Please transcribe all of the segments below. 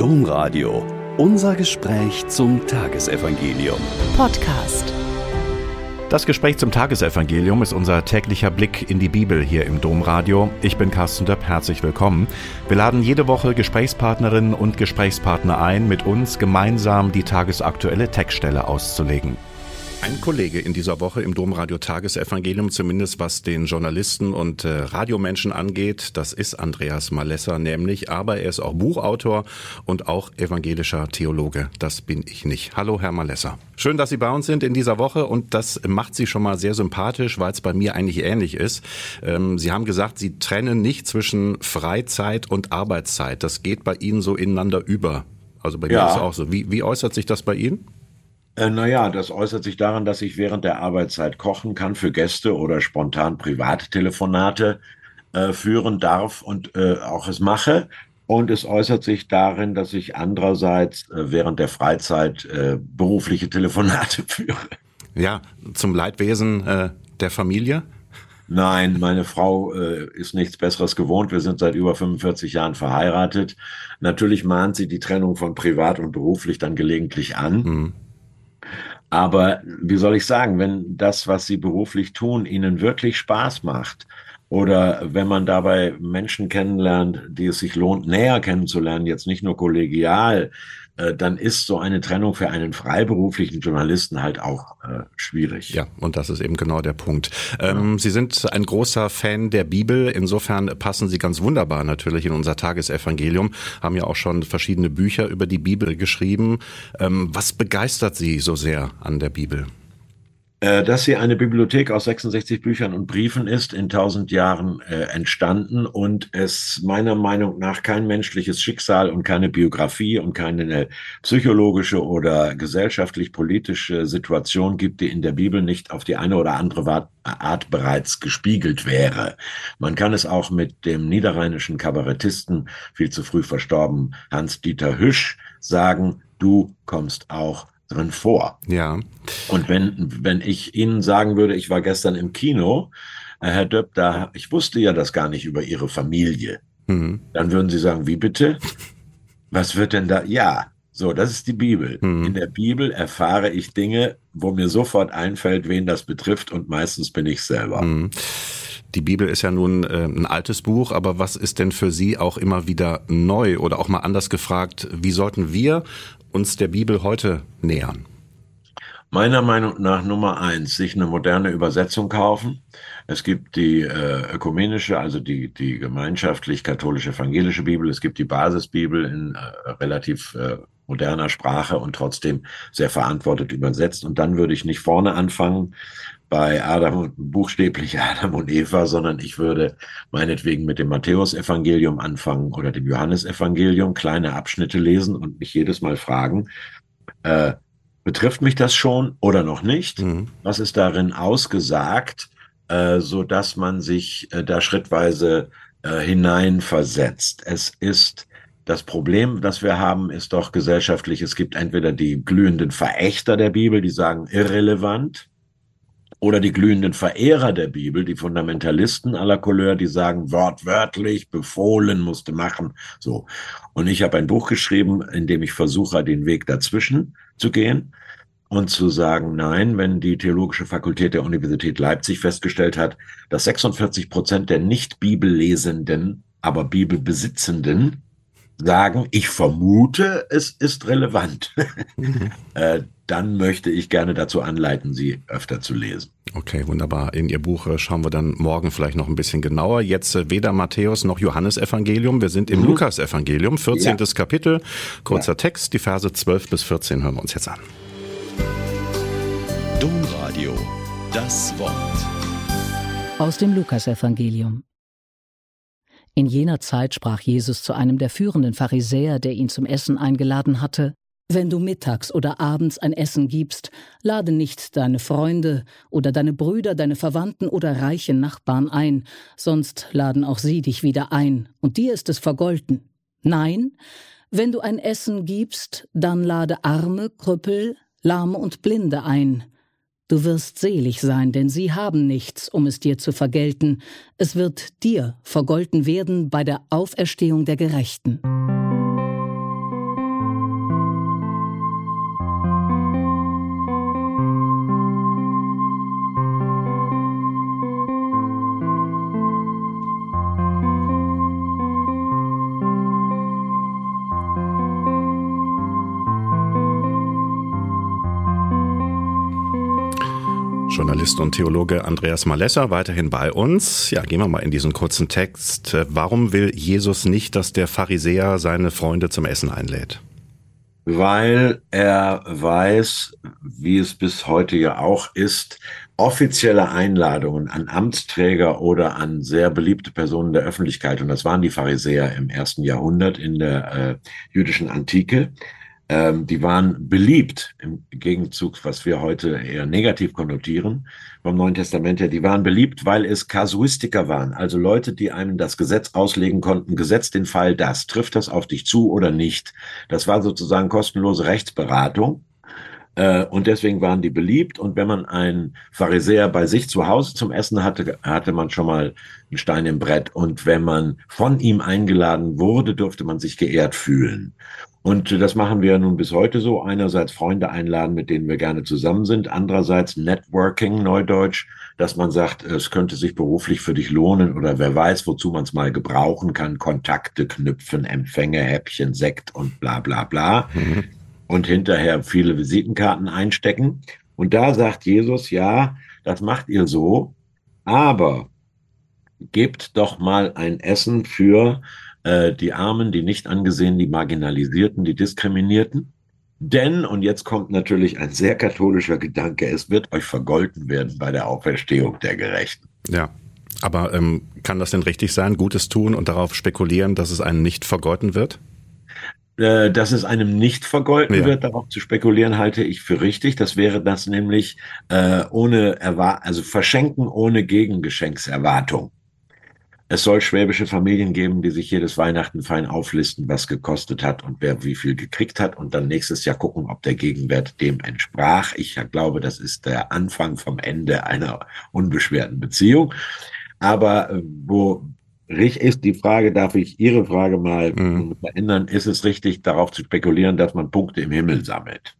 Domradio. Unser Gespräch zum Tagesevangelium. Podcast. Das Gespräch zum Tagesevangelium ist unser täglicher Blick in die Bibel hier im Domradio. Ich bin Carsten Döpp, herzlich willkommen. Wir laden jede Woche Gesprächspartnerinnen und Gesprächspartner ein, mit uns gemeinsam die tagesaktuelle Textstelle auszulegen. Ein Kollege in dieser Woche im Domradio Tagesevangelium, zumindest was den Journalisten und Radiomenschen angeht, das ist Andreas Malesser nämlich, aber er ist auch Buchautor und auch evangelischer Theologe. Das bin ich nicht. Hallo Herr Malesser. Schön, dass Sie bei uns sind in dieser Woche und das macht Sie schon mal sehr sympathisch, weil es bei mir eigentlich ähnlich ist. Sie haben gesagt, Sie trennen nicht zwischen Freizeit und Arbeitszeit. Das geht bei Ihnen so ineinander über. Also bei mir ist es auch so. Wie äußert sich das bei Ihnen? Das äußert sich daran, dass ich während der Arbeitszeit kochen kann für Gäste oder spontan Privattelefonate führen darf und auch es mache. Und es äußert sich darin, dass ich andererseits während der Freizeit berufliche Telefonate führe. Ja, zum Leidwesen der Familie? Nein, meine Frau ist nichts Besseres gewohnt. Wir sind seit über 45 Jahren verheiratet. Natürlich mahnt sie die Trennung von privat und beruflich dann gelegentlich an. Mhm. Aber wie soll ich sagen, wenn das, was Sie beruflich tun, Ihnen wirklich Spaß macht oder wenn man dabei Menschen kennenlernt, die es sich lohnt, näher kennenzulernen, jetzt nicht nur kollegial, dann ist so eine Trennung für einen freiberuflichen Journalisten halt auch schwierig. Ja, und das ist eben genau der Punkt. Sie sind ein großer Fan der Bibel. Insofern passen Sie ganz wunderbar natürlich in unser Tagesevangelium. Haben ja auch schon verschiedene Bücher über die Bibel geschrieben. Was begeistert Sie so sehr an der Bibel? Dass sie eine Bibliothek aus 66 Büchern und Briefen ist, in 1000 Jahren entstanden und es meiner Meinung nach kein menschliches Schicksal und keine Biografie und keine psychologische oder gesellschaftlich-politische Situation gibt, die in der Bibel nicht auf die eine oder andere Art bereits gespiegelt wäre. Man kann es auch mit dem niederrheinischen Kabarettisten, viel zu früh verstorben, Hans-Dieter Hüsch, sagen, du kommst auch drin vor. Ja. Und wenn ich Ihnen sagen würde, ich war gestern im Kino, Herr Döpp, ich wusste ja das gar nicht über Ihre Familie, dann würden Sie sagen, wie bitte? Was wird denn da? Ja, so, das ist die Bibel. In der Bibel erfahre ich Dinge, wo mir sofort einfällt, wen das betrifft und meistens bin ich selber. Die Bibel ist ja nun ein altes Buch, aber was ist denn für Sie auch immer wieder neu oder auch mal anders gefragt, wie sollten wir uns der Bibel heute nähern? Meiner Meinung nach Nummer 1, sich eine moderne Übersetzung kaufen. Es gibt die ökumenische, also die gemeinschaftlich-katholisch-evangelische Bibel. Es gibt die Basisbibel in relativ moderner Sprache und trotzdem sehr verantwortet übersetzt. Und dann würde ich nicht vorne anfangen bei buchstäblich Adam und Eva, sondern ich würde meinetwegen mit dem Matthäusevangelium anfangen oder dem Johannesevangelium, kleine Abschnitte lesen und mich jedes Mal fragen, betrifft mich das schon oder noch nicht? Was ist darin ausgesagt, so dass man sich da schrittweise hineinversetzt? Das Problem, das wir haben, ist doch gesellschaftlich. Es gibt entweder die glühenden Verächter der Bibel, die sagen irrelevant, oder die glühenden Verehrer der Bibel, die Fundamentalisten aller Couleur, die sagen wortwörtlich, befohlen, musste machen. So. Und ich habe ein Buch geschrieben, in dem ich versuche, den Weg dazwischen zu gehen und zu sagen, nein, wenn die Theologische Fakultät der Universität Leipzig festgestellt hat, dass 46% der Nicht-Bibellesenden, aber Bibelbesitzenden sagen, ich vermute, es ist relevant. Dann möchte ich gerne dazu anleiten, sie öfter zu lesen. Okay, wunderbar. In Ihr Buch schauen wir dann morgen vielleicht noch ein bisschen genauer. Jetzt weder Matthäus noch Johannesevangelium. Wir sind im Lukasevangelium, 14. Kapitel. Kurzer Text, die Verse 12 bis 14 hören wir uns jetzt an. Domradio, das Wort. Aus dem Lukasevangelium. In jener Zeit sprach Jesus zu einem der führenden Pharisäer, der ihn zum Essen eingeladen hatte: Wenn du mittags oder abends ein Essen gibst, lade nicht deine Freunde oder deine Brüder, deine Verwandten oder reiche Nachbarn ein, sonst laden auch sie dich wieder ein, und dir ist es vergolten. Nein, wenn du ein Essen gibst, dann lade Arme, Krüppel, Lahme und Blinde ein. Du wirst selig sein, denn sie haben nichts, um es dir zu vergelten. Es wird dir vergolten werden bei der Auferstehung der Gerechten. Journalist und Theologe Andreas Malesser weiterhin bei uns. Ja, gehen wir mal in diesen kurzen Text. Warum will Jesus nicht, dass der Pharisäer seine Freunde zum Essen einlädt? Weil er weiß, wie es bis heute ja auch ist, offizielle Einladungen an Amtsträger oder an sehr beliebte Personen der Öffentlichkeit, und das waren die Pharisäer im 1. Jahrhundert in der jüdischen Antike, die waren beliebt im Gegenzug, was wir heute eher negativ konnotieren, vom Neuen Testament her. Die waren beliebt, weil es Kasuistiker waren, also Leute, die einem das Gesetz auslegen konnten, Gesetz den Fall das, trifft das auf dich zu oder nicht. Das war sozusagen kostenlose Rechtsberatung. Und deswegen waren die beliebt. Und wenn man einen Pharisäer bei sich zu Hause zum Essen hatte, hatte man schon mal einen Stein im Brett. Und wenn man von ihm eingeladen wurde, durfte man sich geehrt fühlen. Und das machen wir nun bis heute so. Einerseits Freunde einladen, mit denen wir gerne zusammen sind. Andererseits Networking, Neudeutsch, dass man sagt, es könnte sich beruflich für dich lohnen oder wer weiß, wozu man es mal gebrauchen kann. Kontakte knüpfen, Empfänge, Häppchen, Sekt und bla bla bla. Mhm. Und hinterher viele Visitenkarten einstecken. Und da sagt Jesus, ja, das macht ihr so, aber gebt doch mal ein Essen für die Armen, die nicht angesehenen, die Marginalisierten, die Diskriminierten. Denn, und jetzt kommt natürlich ein sehr katholischer Gedanke, es wird euch vergolten werden bei der Auferstehung der Gerechten. Ja, aber kann das denn richtig sein, Gutes tun und darauf spekulieren, dass es einen nicht vergolten wird? Dass es einem nicht vergolten wird, darauf zu spekulieren, halte ich für richtig. Das wäre das nämlich also verschenken ohne Gegengeschenkserwartung. Es soll schwäbische Familien geben, die sich jedes Weihnachten fein auflisten, was gekostet hat und wer wie viel gekriegt hat und dann nächstes Jahr gucken, ob der Gegenwert dem entsprach. Ich glaube, das ist der Anfang vom Ende einer unbeschwerten Beziehung. Aber wo ist die Frage, darf ich Ihre Frage mal verändern, ist es richtig, darauf zu spekulieren, dass man Punkte im Himmel sammelt?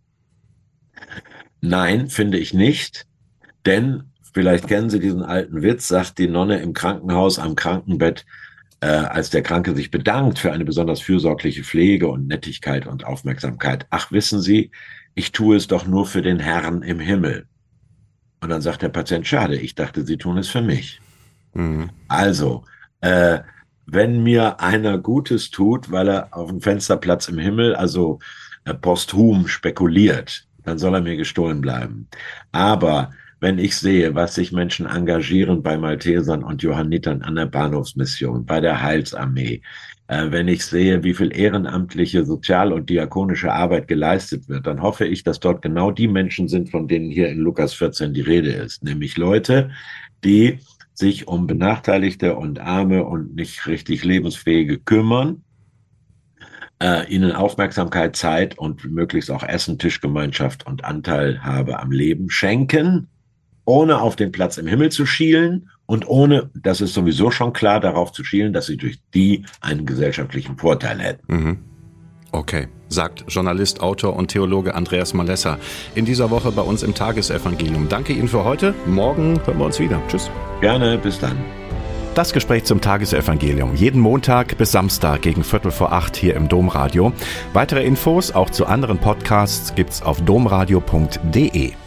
Nein, finde ich nicht, denn vielleicht kennen Sie diesen alten Witz, sagt die Nonne im Krankenhaus am Krankenbett, als der Kranke sich bedankt für eine besonders fürsorgliche Pflege und Nettigkeit und Aufmerksamkeit. Ach, wissen Sie, ich tue es doch nur für den Herrn im Himmel. Und dann sagt der Patient, schade, ich dachte, Sie tun es für mich. Mhm. Also, wenn mir einer Gutes tut, weil er auf dem Fensterplatz im Himmel, also posthum spekuliert, dann soll er mir gestohlen bleiben. Aber wenn ich sehe, was sich Menschen engagieren bei Maltesern und Johannitern an der Bahnhofsmission, bei der Heilsarmee, wenn ich sehe, wie viel ehrenamtliche, sozial- und diakonische Arbeit geleistet wird, dann hoffe ich, dass dort genau die Menschen sind, von denen hier in Lukas 14 die Rede ist. Nämlich Leute, die sich um Benachteiligte und Arme und nicht richtig Lebensfähige kümmern, ihnen Aufmerksamkeit, Zeit und möglichst auch Essen, Tischgemeinschaft und Anteilhabe am Leben schenken, ohne auf den Platz im Himmel zu schielen und ohne, das ist sowieso schon klar, darauf zu schielen, dass sie durch die einen gesellschaftlichen Vorteil hätten. Mhm. Okay, sagt Journalist, Autor und Theologe Andreas Malesser in dieser Woche bei uns im Tagesevangelium. Danke Ihnen für heute. Morgen hören wir uns wieder. Tschüss. Gerne, bis dann. Das Gespräch zum Tagesevangelium. Jeden Montag bis Samstag gegen 7:45 hier im Domradio. Weitere Infos auch zu anderen Podcasts gibt's auf domradio.de.